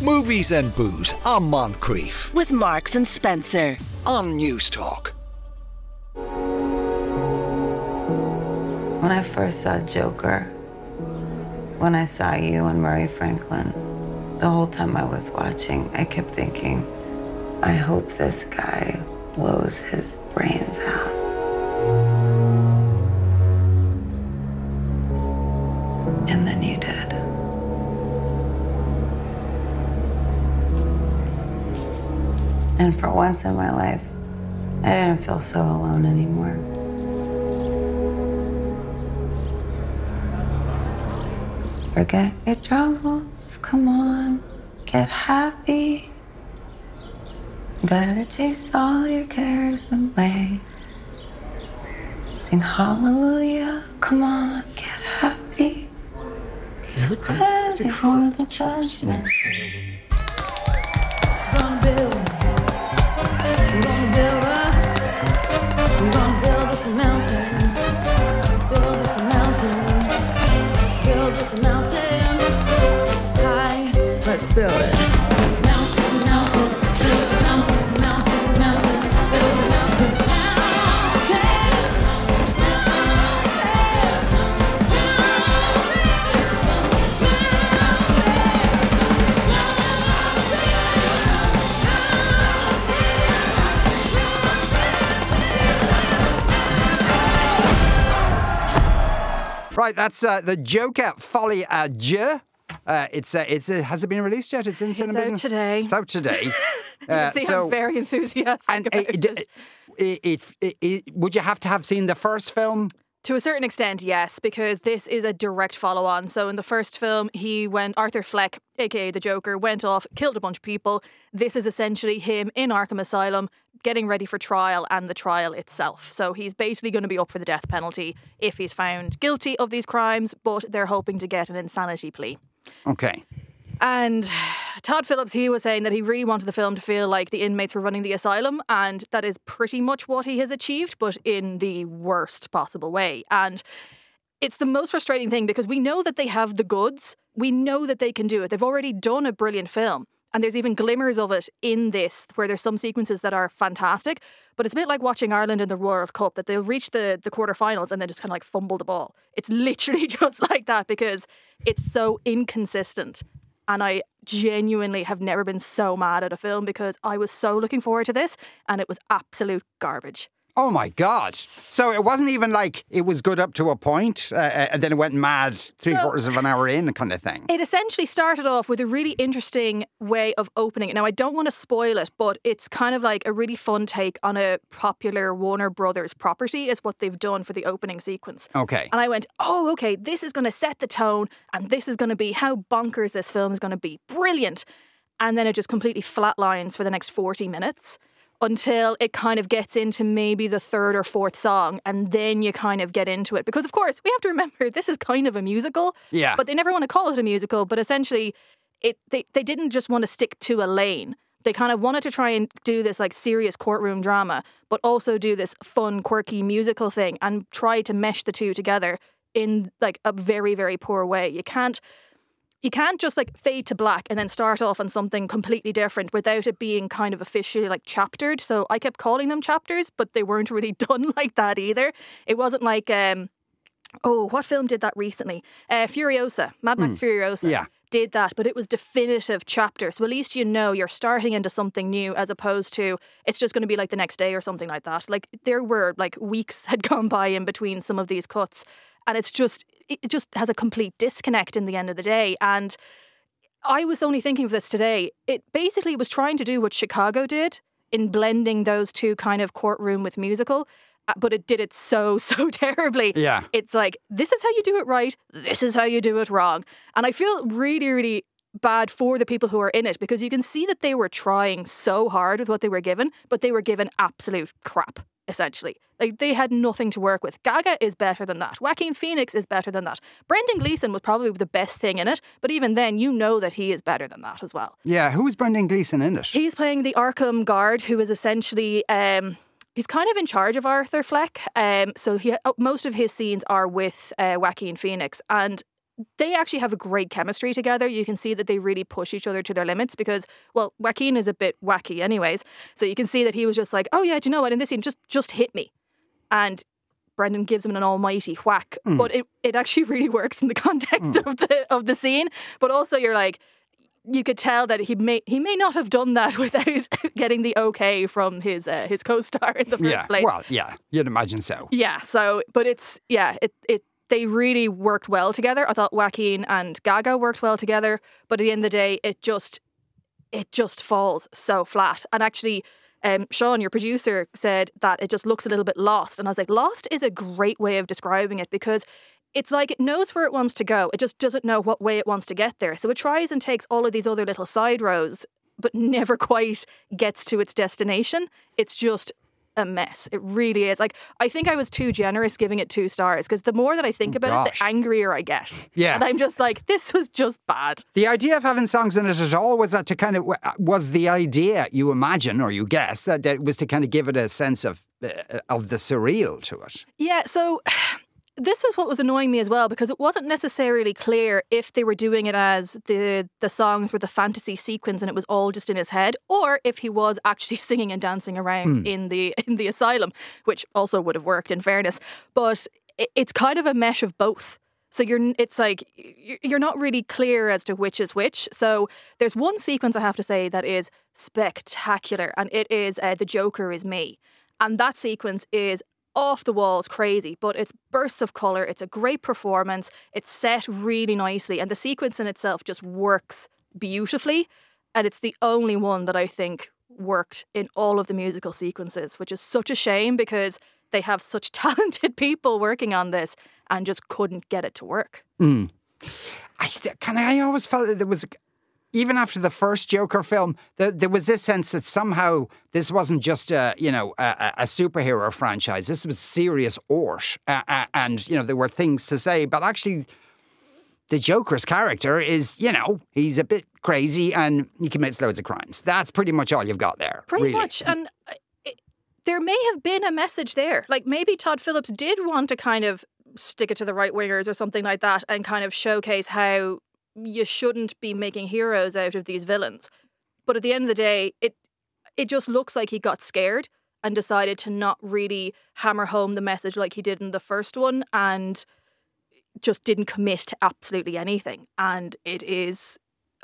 Movies and Booze on Moncrief. With Marks and Spencer. On News Talk. When I first saw Joker, when I saw you and Murray Franklin, the whole time I was watching, I kept thinking, I hope this guy blows his brains out. And then you did. And for once in my life, I didn't feel so alone anymore. Forget your troubles, come on, get happy. Better chase all your cares away. Sing hallelujah, come on, get happy. Get ready for the judgment. Gonna build us. I'm gonna build us a mountain. Build us a mountain. Build us a mountain. High, let's build it. Mountain, mountain, build a mountain, mountain, mountain, build a mountain. Right, that's the Joker Folie à Deux. Has it been released yet? It's in cinemas. It's out today. It's out today. I'm very enthusiastic about it. Would you have to have seen the first film? To a certain extent, yes, because this is a direct follow-on. So in the first film, Arthur Fleck, aka the Joker, went off, killed a bunch of people. This is essentially him in Arkham Asylum, getting ready for trial and the trial itself. So he's basically going to be up for the death penalty if he's found guilty of these crimes, but they're hoping to get an insanity plea. Okay. And Todd Phillips, he was saying that he really wanted the film to feel like the inmates were running the asylum, and that is pretty much what he has achieved, but in the worst possible way. And it's the most frustrating thing because we know that they have the goods. We know that they can do it. They've already done a brilliant film. And there's even glimmers of it in this, where there's some sequences that are fantastic. But it's a bit like watching Ireland in the World Cup, that they'll reach the quarterfinals and then just kind of like fumble the ball. It's literally just like that because it's so inconsistent. And I genuinely have never been so mad at a film because I was so looking forward to this and it was absolute garbage. Oh my God. So it wasn't even like it was good up to a point and then it went mad three-quarters of an hour in kind of thing. It essentially started off with a really interesting way of opening it. Now, I don't want to spoil it, but it's kind of like a really fun take on a popular Warner Brothers property is what they've done for the opening sequence. Okay. And I went, oh, okay, this is going to set the tone and this is going to be how bonkers this film is going to be. Brilliant. And then it just completely flatlines for the next 40 minutes. Until it kind of gets into maybe the third or fourth song and then you kind of get into it. Because, of course, we have to remember this is kind of a musical. Yeah. But they never want to call it a musical. But essentially, they didn't just want to stick to a lane. They kind of wanted to try and do this like serious courtroom drama, but also do this fun, quirky musical thing and try to mesh the two together in like a very, very poor way. You can't just like fade to black and then start off on something completely different without it being kind of officially like chaptered. So I kept calling them chapters, but they weren't really done like that either. It wasn't like, what film did that recently? Furiosa, Mad Max Furiosa. Yeah. Did that, but it was definitive chapters. So at least you know you're starting into something new as opposed to it's just going to be like the next day or something like that. Like there were like weeks had gone by in between some of these cuts. And it just has a complete disconnect in the end of the day. And I was only thinking of this today. It basically was trying to do what Chicago did in blending those two kind of courtroom with musical, but it did it so terribly. Yeah. It's like, this is how you do it right. This is how you do it wrong. And I feel really, really bad for the people who are in it because you can see that they were trying so hard with what they were given, but they were given absolute crap. Essentially. Like, they had nothing to work with. Gaga is better than that. Joaquin Phoenix is better than that. Brendan Gleeson was probably the best thing in it, but even then, you know that he is better than that as well. Yeah, who is Brendan Gleeson in it? He's playing the Arkham guard, who is essentially... he's kind of in charge of Arthur Fleck. So most of his scenes are with Joaquin Phoenix. And they actually have a great chemistry together. You can see that they really push each other to their limits because, well, Joaquin is a bit wacky anyways. So you can see that he was just like, oh yeah, do you know what, in this scene, just hit me. And Brendan gives him an almighty whack. But it actually really works in the context of the scene. But also you're like, you could tell that he may not have done that without getting the okay from his co-star in the first place. Well, yeah, you'd imagine so. Yeah, so, but they really worked well together. I thought Joaquin and Gaga worked well together, but at the end of the day, it just falls so flat. And actually, Sean, your producer, said that it just looks a little bit lost. And I was like, lost is a great way of describing it because it's like it knows where it wants to go. It just doesn't know what way it wants to get there. So it tries and takes all of these other little side roads, but never quite gets to its destination. It's just a mess. It really is. Like, I think I was too generous giving it 2 stars because the more that I think about it, the angrier I get. Yeah. And I'm just like, this was just bad. The idea of having songs in it at all was that to kind of, was the idea, you imagine or you guess, that it was to kind of give it a sense of the surreal to it. Yeah, so this was what was annoying me as well because it wasn't necessarily clear if they were doing it as the songs were the fantasy sequence and it was all just in his head, or if he was actually singing and dancing around in the asylum, which also would have worked in fairness. But it's kind of a mesh of both. So you're not really clear as to which is which. So there's one sequence I have to say that is spectacular, and it is The Joker Is Me. And that sequence is off the walls crazy, but it's bursts of colour, it's a great performance, it's set really nicely, and the sequence in itself just works beautifully, and it's the only one that I think worked in all of the musical sequences, which is such a shame because they have such talented people working on this and just couldn't get it to work. I always felt that there was, even after the first Joker film, there was this sense that somehow this wasn't just a superhero franchise. This was serious art, and there were things to say. But actually, the Joker's character is, he's a bit crazy and he commits loads of crimes. That's pretty much all you've got there. Pretty really. much, and there may have been a message there. Like maybe Todd Phillips did want to kind of stick it to the right wingers or something like that, and kind of showcase how you shouldn't be making heroes out of these villains. But at the end of the day, it just looks like he got scared and decided to not really hammer home the message like he did in the first one, and just didn't commit to absolutely anything. And it is...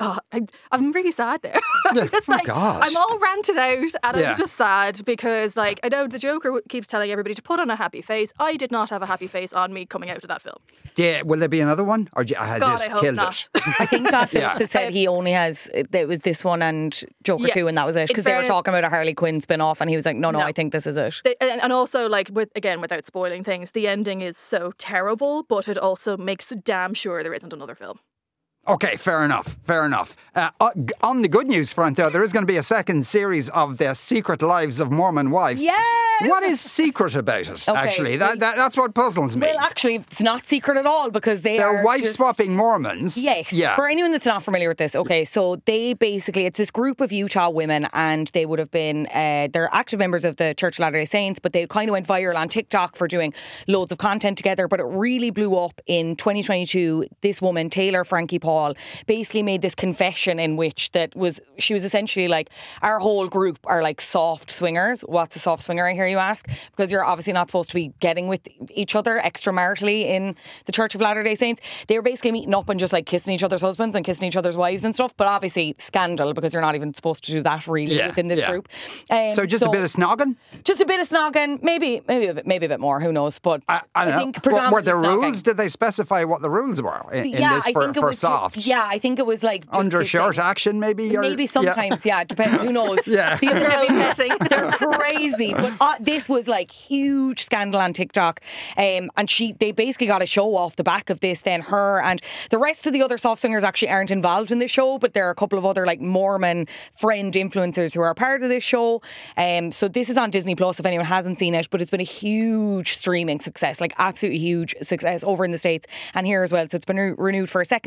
I'm really sad there. It's like, gosh. I'm all ranted out and I'm just sad because, like, I know the Joker keeps telling everybody to put on a happy face. I did not have a happy face on me coming out of that film. Will there be another one? Or has God, this I hope killed not. it? I think Todd Phillips has said he only has, it was this one and Joker 2 and that was it. Because they were talking about a Harley Quinn spin-off and he was like, no, I think this is it. And also, like, without spoiling things, the ending is so terrible, but it also makes damn sure there isn't another film. Okay, fair enough. On the good news front, though, there is going to be a second series of The Secret Lives of Mormon Wives. Yes! What is secret about it, actually? That's what puzzles me. Well, actually, it's not secret at all because they're wife-swapping Mormons. Yes. Yeah. For anyone that's not familiar with this, okay, so they basically, it's this group of Utah women and they would have been, they're active members of the Church of Latter-day Saints, but they kind of went viral on TikTok for doing loads of content together, but it really blew up in 2022. This woman, Taylor Frankie Paul, basically made this confession in which she was essentially like, our whole group are like soft swingers. What's a soft swinger, I hear you ask? Because you're obviously not supposed to be getting with each other extramaritally in the Church of Latter-day Saints. They were basically meeting up and just like kissing each other's husbands and kissing each other's wives and stuff, but obviously scandal because you're not even supposed to do that really within this group. So just a bit of snogging? Just a bit of snogging, maybe a bit more, who knows, but I think know. Were there snogging. rules? Did they specify what the rules were in this for soft? Yeah, I think it was like undershirt action, maybe. Maybe sometimes, yeah, depends. Who knows? Yeah, these girls, they're crazy. But this was like huge scandal on TikTok, and they basically got a show off the back of this. Then her and the rest of the other soft swingers actually aren't involved in this show, but there are a couple of other like Mormon friend influencers who are part of this show. So this is on Disney Plus if anyone hasn't seen it, but it's been a huge streaming success, like absolutely huge success over in the States and here as well. So it's been renewed for a second season.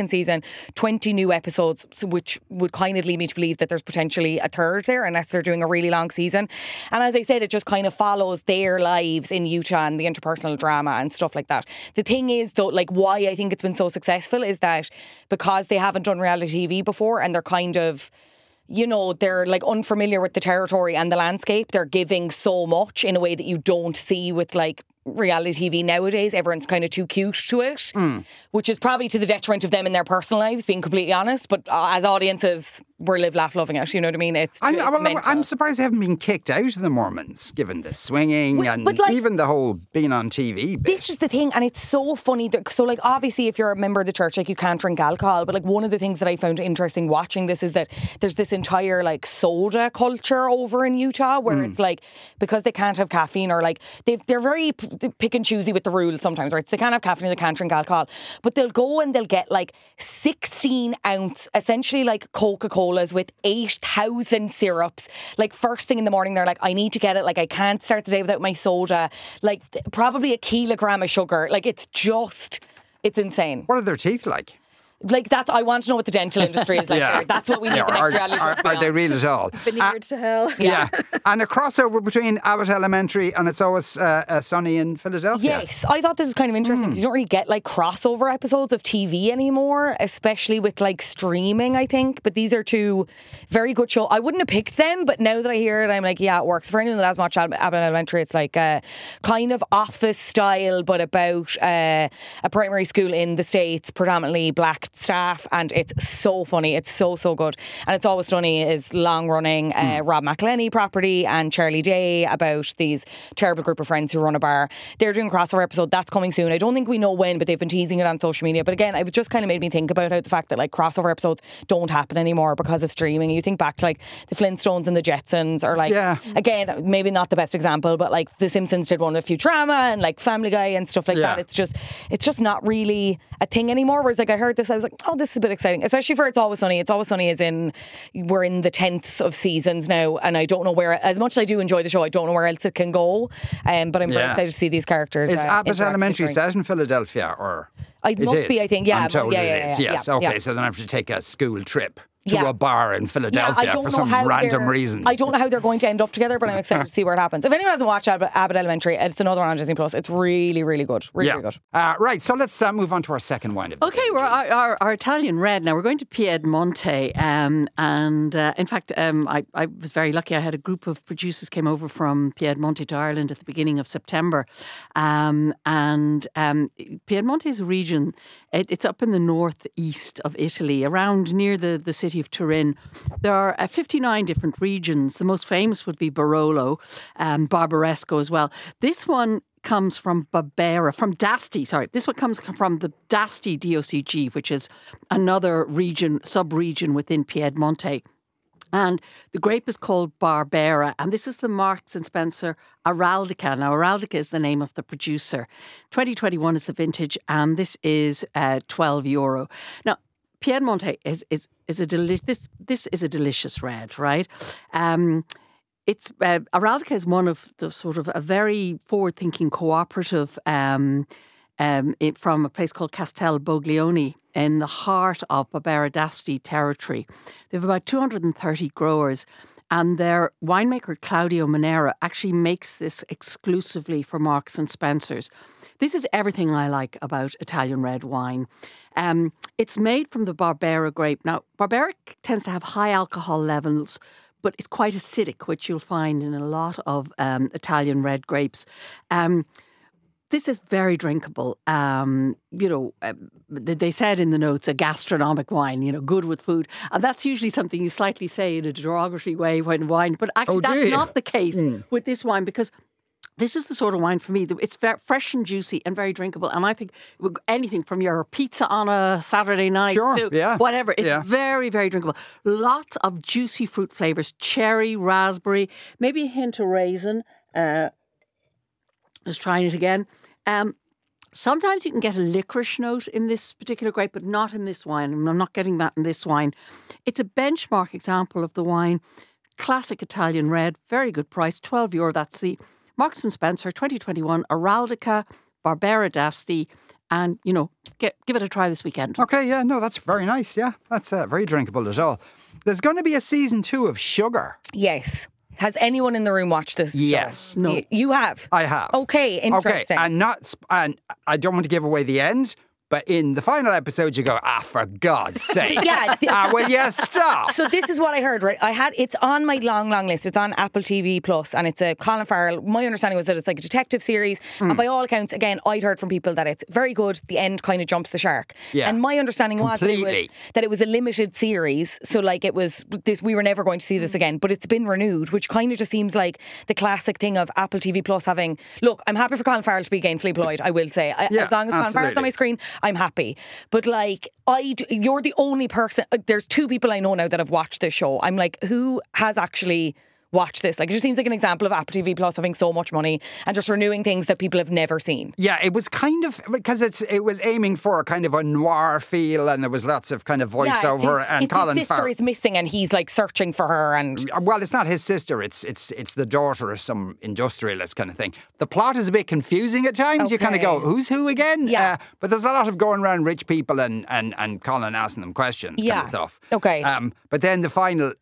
20 new episodes, which would kind of lead me to believe that there's potentially a third there, unless they're doing a really long season. And as I said, it just kind of follows their lives in Utah and the interpersonal drama and stuff like that. The thing is, though, like why I think it's been so successful is that because they haven't done reality TV before and they're kind of, you know, they're like unfamiliar with the territory and the landscape. They're giving so much in a way that you don't see with like reality TV nowadays. Everyone's kind of too cute to it, which is probably to the detriment of them in their personal lives, being completely honest. But as audiences, we're live, laugh, loving it. You know what I mean? I'm surprised they haven't been kicked out of the Mormons, given the swinging and but, like, even the whole being on TV bit. This is the thing, and it's so funny. So, like, obviously, if you're a member of the church, like, you can't drink alcohol. But, like, one of the things that I found interesting watching this is that there's this entire, like, soda culture over in Utah where it's, like, because they can't have caffeine or, like, they're very pick and choosy with the rules sometimes, right? So they can't have caffeine, they can't drink alcohol. But they'll go and they'll get, like, 16-ounce, essentially, like, Coca-Colas with 8,000 syrups. Like, first thing in the morning, they're like, I need to get it. Like, I can't start the day without my soda. Like, probably a kilogram of sugar. Like, it's insane. What are their teeth like? Like, I want to know what the dental industry is like there. That's what we need the next reality show to be Are they on. real at all? Vineyards to hell. Yeah. And a crossover between Abbott Elementary and It's Always Sunny in Philadelphia. Yes, I thought this was kind of interesting because you don't really get like crossover episodes of TV anymore, especially with like streaming, I think. But these are two very good shows. I wouldn't have picked them, but now that I hear it, I'm like, yeah, it works. For anyone that has watched Abbott Elementary, it's like a kind of Office style, but about a primary school in the States, predominantly black staff, and it's so funny. It's so good. And It's Always Sunny is long running Rob McElhenney property and Charlie Day about these terrible group of friends who run a bar. They're doing a crossover episode that's coming soon. I don't think we know when, but they've been teasing it on social media. But again, it was just kind of made me think about how the fact that like crossover episodes don't happen anymore because of streaming. You think back to like the Flintstones and the Jetsons, or like again, maybe not the best example, but like the Simpsons did one with Futurama and like Family Guy and stuff like that. It's just not really a thing anymore. Whereas like I heard this, I was like, oh, this is a bit exciting, especially for It's Always Sunny. It's Always Sunny we're in the 10th of seasons now, and I don't know where, as much as I do enjoy the show, I don't know where else it can go. But I'm very excited to see these characters. Is Abbott Elementary set in Philadelphia, or it must be? I think, yeah. I'm told it is. Yes. Yeah, okay, so then I have to take a school trip to a bar in Philadelphia I don't for know some how random reason. I don't know how they're going to end up together, but I'm excited to see where it happens. If anyone hasn't watched Abbott Elementary, it's another one on Disney Plus. It's really, really good. Really good. Right, so let's move on to our second wine of the day. Okay, well, our Italian red. Now, we're going to Piedmonte. In fact, I was very lucky. I had a group of producers came over from Piedmonte to Ireland at the beginning of September. Piedmonte is a region, it's up in the northeast of Italy, around near the city of Turin. There are 59 different regions. The most famous would be Barolo, Barbaresco as well. This one comes from D'Asti. This one comes from the D'Asti DOCG, which is another sub-region within Piedmonte. And the grape is called Barbera, and this is the Marks and Spencer Araldica. Now, Araldica is the name of the producer. 2021 is the vintage, and this is €12. Now, Piedmonte is a delicious red, right? Araldica is one of the sort of a very forward-thinking cooperative from a place called Castel Boglione in the heart of Barbera d'Asti territory. They have about 230 growers, and their winemaker Claudio Manera actually makes this exclusively for Marks and Spencer's. This is everything I like about Italian red wine. It's made from the Barbera grape. Now, Barbera tends to have high alcohol levels, but it's quite acidic, which you'll find in a lot of Italian red grapes. This is very drinkable. They said in the notes, a gastronomic wine, good with food. And that's usually something you slightly say in a derogatory way when wine. But actually, that's not the case with this wine, because this is the sort of wine for me. It's very fresh and juicy and very drinkable. And I think anything from your pizza on a Saturday night to whatever, it's very, very drinkable. Lots of juicy fruit flavours, cherry, raspberry, maybe a hint of raisin. Just trying it again. Sometimes you can get a licorice note in this particular grape, but not in this wine. I'm not getting that in this wine. It's a benchmark example of the wine. Classic Italian red, very good price, €12. That's the Marks & Spencer 2021 Araldica Barbera d'Asti. and, give it a try this weekend. Okay, yeah, no, that's very nice. Yeah, that's very drinkable as well. There's going to be a season 2 of Sugar. Yes. Has anyone in the room watched this? Yes. No. You have? I have. Okay, interesting. Okay, and I don't want to give away the end, but in the final episode, you go, for God's sake. Yeah. Will you stop? So this is what I heard, right? It's on my long list. It's on Apple TV Plus, and it's a Colin Farrell. My understanding was that it's like a detective series, and by all accounts, again, I'd heard from people that it's very good. The end kind of jumps the shark. Yeah. And my understanding was Completely. that it was a limited series, so like it was this. We were never going to see this again, but it's been renewed, which kind of just seems like the classic thing of Apple TV Plus having. Look, I'm happy for Colin Farrell to be gainfully employed. I will say, Yeah, as long as Colin Farrell's on my screen, I'm happy. But like, you're the only person. There's 2 people I know now that have watched this show. I'm like, who has actually watched this? Like, it just seems like an example of Apple TV Plus having so much money and just renewing things that people have never seen. Yeah, it was kind of, because it was aiming for a kind of a noir feel, and there was lots of kind of voiceover, and Colin his sister Farrell is missing, and he's like searching for her. And well, it's not his sister; it's the daughter of some industrialist kind of thing. The plot is a bit confusing at times. You kind of go, "Who's who again?" Yeah. But there's a lot of going around rich people and Colin asking them questions, kind of stuff. Okay. But then the final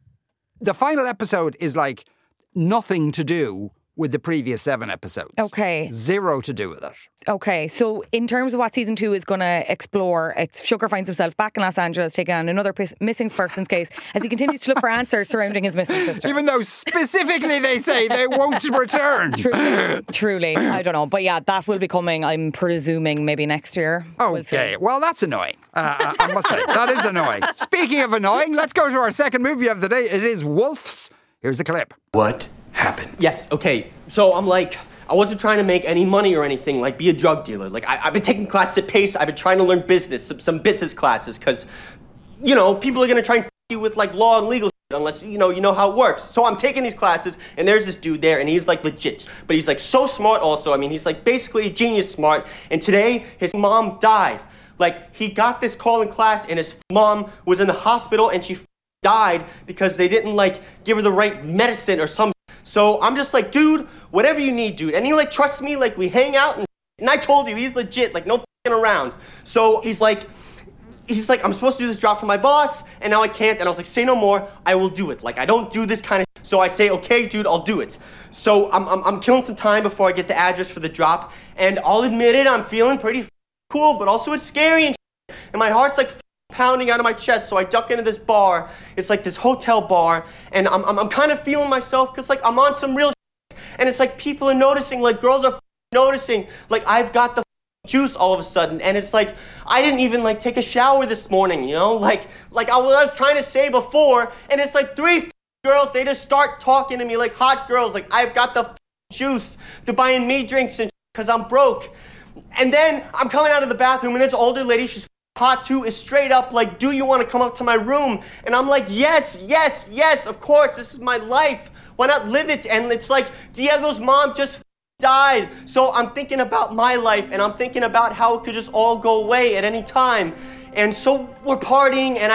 episode is like nothing to do with the previous 7 episodes. Okay. 0 to do with it. Okay, so in terms of what season 2 is going to explore, Sugar finds himself back in Los Angeles taking on another missing persons case as he continues to look for answers surrounding his missing sister. Even though specifically they say they won't return. Truly, I don't know. But yeah, that will be coming, I'm presuming, maybe next year. Okay, well, that's annoying. I must say, that is annoying. Speaking of annoying, let's go to our second movie of the day. It is Wolves. Here's a clip. What happened? Yes, okay. So I wasn't trying to make any money or anything, like be a drug dealer. Like, I've been taking classes at Pace. I've been trying to learn business, some business classes, because, people are going to try and you with, like, law and legal unless, you know how it works. So I'm taking these classes, and there's this dude there, and he's, like, legit. But he's, like, so smart also. I mean, he's, like, basically a genius smart. And today, his mom died. Like, he got this call in class, and his mom was in the hospital, and she died because they didn't, like, give her the right medicine or some. So I'm just like, dude, whatever you need, dude. And he, like, trusts me, like, we hang out, and I told you, he's legit, like, no f***ing around. So he's like, I'm supposed to do this job for my boss, and now I can't. And I was like, say no more, I will do it. Like, I don't do this kind of. So I say, okay, dude, I'll do it. So I'm killing some time before I get the address for the drop, and I'll admit it, I'm feeling pretty cool, but also it's scary and shit. And my heart's like pounding out of my chest, so I duck into this bar. It's like this hotel bar, and I'm kind of feeling myself, because like I'm on some real shit. And it's like people are noticing, like girls are noticing, like I've got the juice all of a sudden. And it's like I didn't even like take a shower this morning, like I was trying to say before. And it's like 3 girls, they just start talking to me like hot girls, like I've got the juice. They're buying me drinks and because I'm broke. And then I'm coming out of the bathroom, and this older lady, she's hot too, is straight up like, do you want to come up to my room? And I'm like, yes, of course, this is my life. Why not live it? And it's like, Diego's mom just died. So I'm thinking about my life, and I'm thinking about how it could just all go away at any time. And so we're partying, and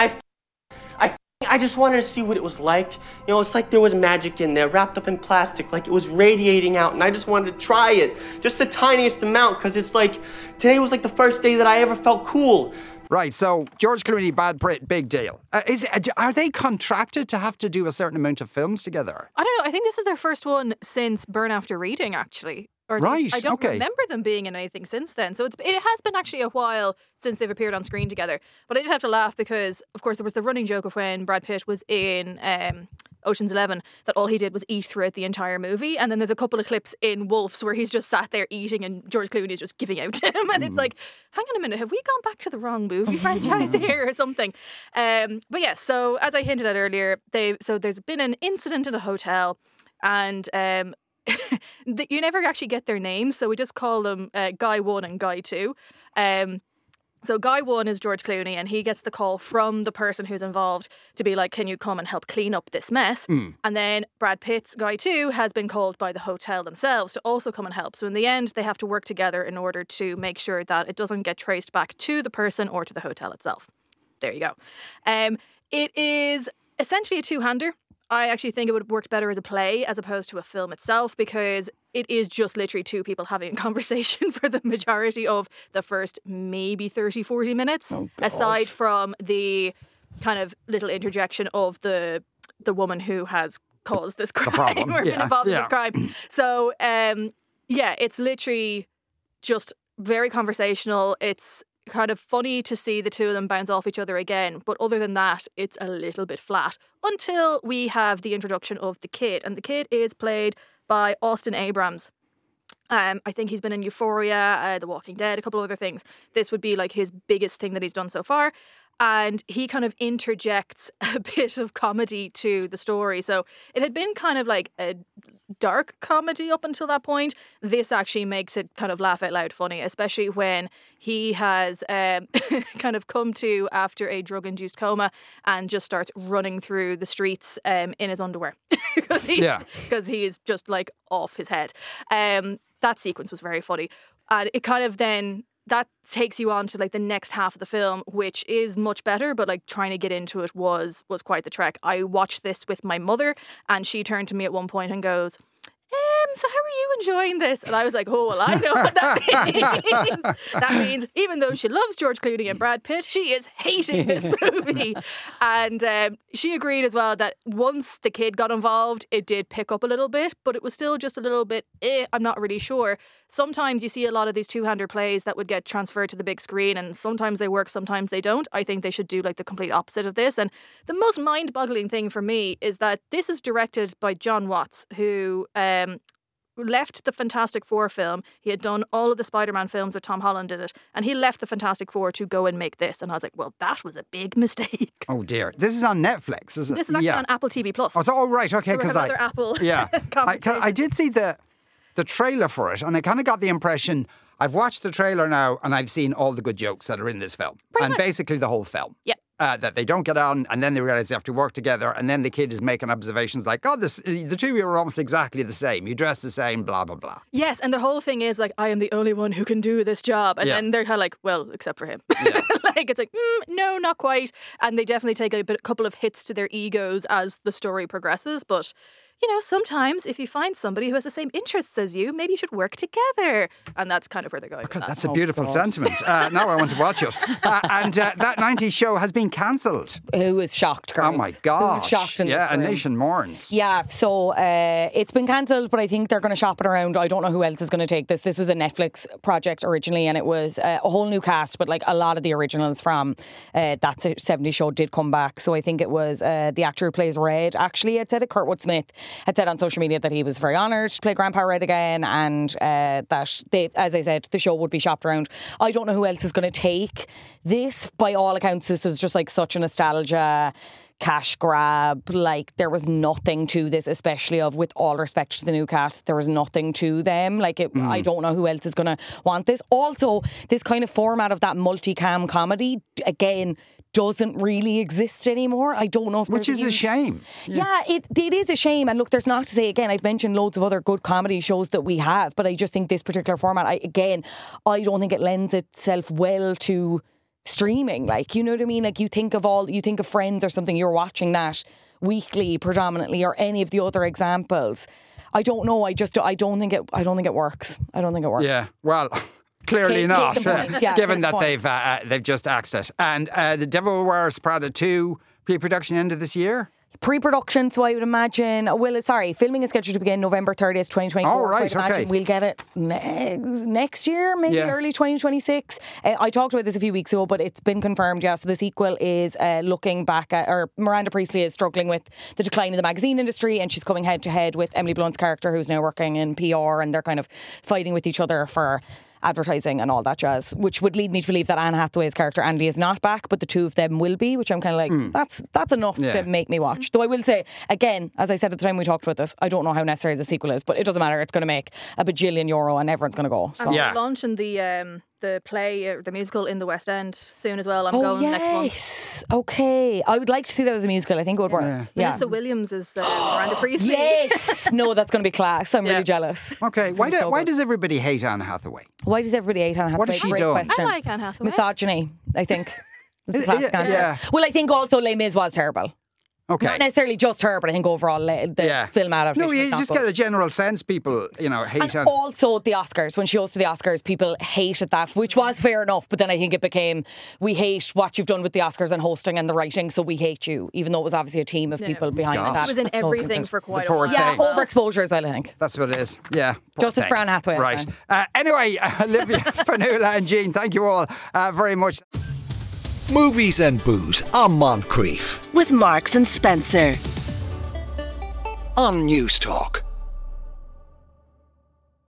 I just wanted to see what it was like. It's like there was magic in there, wrapped up in plastic, like it was radiating out, and I just wanted to try it, just the tiniest amount, because it's like, today was like the first day that I ever felt cool. Right, so George Clooney, Brad Pitt, big deal. Are they contracted to have to do a certain amount of films together? I don't know. I think this is their first one since Burn After Reading, actually. Or right, I don't okay. remember them being in anything since then. So it has been actually a while since they've appeared on screen together. But I did have to laugh because, of course, there was the running joke of when Brad Pitt was in Ocean's 11 that all he did was eat throughout the entire movie. And then there's a couple of clips in Wolves where he's just sat there eating and George Clooney is just giving out to him. And it's like, hang on a minute, have we gone back to the wrong movie franchise here or something? But yeah, so as I hinted at earlier, there's been an incident in a hotel, and you never actually get their names, so we just call them Guy 1 and Guy 2. So Guy 1 is George Clooney, and he gets the call from the person who's involved to be like, can you come and help clean up this mess? And then Brad Pitt's Guy 2 has been called by the hotel themselves to also come and help. So in the end, they have to work together in order to make sure that it doesn't get traced back to the person or to the hotel itself. There you go. It is essentially a two-hander. I actually think it would have worked better as a play as opposed to a film itself, because it is just literally two people having a conversation for the majority of the first maybe 30, 40 minutes, aside from the kind of little interjection of the woman who has caused this crime or been involved in this crime. So, it's literally just very conversational. It's kind of funny to see the two of them bounce off each other again, but other than that, it's a little bit flat until we have the introduction of the kid, and the kid is played by Austin Abrams. I think he's been in Euphoria, The Walking Dead, a couple of other things. This would be like his biggest thing that he's done so far. And he kind of interjects a bit of comedy to the story. So it had been kind of like a dark comedy up until that point. This actually makes it kind of laugh out loud funny, especially when he has kind of come to after a drug-induced coma and just starts running through the streets in his underwear because he's just like off his head. That sequence was very funny. And it kind of then... that takes you on to like the next half of the film, which is much better, but like trying to get into it was quite the trek. I watched this with my mother and she turned to me at one point and goes, so how are you enjoying this? And I was like, oh, well, I know what that means. That means even though she loves George Clooney and Brad Pitt, she is hating this movie. And she agreed as well that once the kid got involved, it did pick up a little bit, but it was still just a little bit, I'm not really sure. Sometimes you see a lot of these two-hander plays that would get transferred to the big screen, and sometimes they work, sometimes they don't. I think they should do like the complete opposite of this. And the most mind-boggling thing for me is that this is directed by John Watts, who left the Fantastic Four film. He had done all of the Spider-Man films with Tom Holland in it, and he left the Fantastic Four to go and make this. And I was like, well, that was a big mistake. Oh dear, this is on Netflix, is it? This is actually on Apple TV Plus. Oh, right, okay, because Apple. Yeah, I did see the trailer for it, and I kind of got the impression. I've watched the trailer now, and I've seen all the good jokes that are in this film, and basically the whole film. Yep. That they don't get on, and then they realise they have to work together, and then the kid is making observations like, oh, the two of you are almost exactly the same. You dress the same, blah, blah, blah. Yes, and the whole thing is like, I am the only one who can do this job. And then they're kind of like, well, except for him. Yeah. Like, it's like, no, not quite. And they definitely take a couple of hits to their egos as the story progresses, but... you know, sometimes if you find somebody who has the same interests as you, maybe you should work together. And that's kind of where they're going. Okay, that's a beautiful sentiment. Now I want to watch it. And that 90s show has been cancelled. Who was shocked, girls? Oh my gosh. Who was shocked in this a room? nation mourns. Yeah, so it's been cancelled, but I think they're going to shop it around. I don't know who else is going to take this. This was a Netflix project originally, and it was a whole new cast, but like a lot of the originals from that 70s show did come back. So I think it was the actor who plays Red, actually had said it, Kurtwood Smith, had said on social media that he was very honoured to play Grandpa Red again, and that they, as I said, the show would be shopped around. I don't know who else is going to take this. By all accounts, this was just like such a nostalgia cash grab. Like, there was nothing to this, especially with all respect to the new cast, there was nothing to them. Like, I don't know who else is going to want this. Also, this kind of format of that multicam comedy, again, doesn't really exist anymore. I don't know if which is a shame. Yeah, it is a shame. And look, there's not to say, again, I've mentioned loads of other good comedy shows that we have, but I just think this particular format, I don't think it lends itself well to streaming. Like, you know what I mean? Like, you think of Friends or something, you're watching that weekly predominantly, or any of the other examples. I don't know. I don't think it works. I don't think it works. Yeah. Well, clearly not, yeah, given that they've just axed it. And The Devil Wears Prada 2, pre-production end of this year? Pre-production, so I would imagine, filming is scheduled to begin November 30th, 2024. Oh, right, so I'd imagine we'll get it next year, maybe early 2026. I talked about this a few weeks ago, but it's been confirmed, yeah. So the sequel is looking back at, or Miranda Priestley is struggling with the decline in the magazine industry, and she's coming head to head with Emily Blunt's character, who's now working in PR, and they're kind of fighting with each other for advertising and all that jazz, which would lead me to believe that Anne Hathaway's character Andy is not back, but the two of them will be, which I'm kind of like, that's enough to make me watch. Though I will say, again, as I said at the time we talked about this, I don't know how necessary the sequel is, but it doesn't matter. It's going to make a bajillion euro and everyone's going to go. So. And we're launching the play, the musical in the West End soon as well. I'm going next month. Okay. I would like to see that as a musical. I think it would work. Yeah. Vanessa Williams is Miranda Priestley. Yes! No, that's going to be class. I'm really jealous. Okay. Why does everybody hate Anne Hathaway? Why does everybody hate Anne Hathaway? What has she Great done? question. I like Anne Hathaway. Misogyny, I think. That's the classic answer. Yeah. Well, I think also Les Mis was terrible. Okay. Not necessarily just her, but I think overall the film adaptation. No, you is not just good. get a general sense people, hate And on. also the Oscars, when she goes to the Oscars, people hated that, which was fair enough. But then I think it became, we hate what you've done with the Oscars and hosting and the writing, so we hate you, even though it was obviously a team of people behind God. that. She was in So everything it's for quite a poor while. thing. Yeah, overexposure as well, I think. That's what it is. Yeah. Justice Poor for thing. Anne Hathaway. Right. Anyway, Olivia, Fanula and Jean, thank you all very much. Movies and Booze on Moncrief with Marks and Spencer. on News Talk.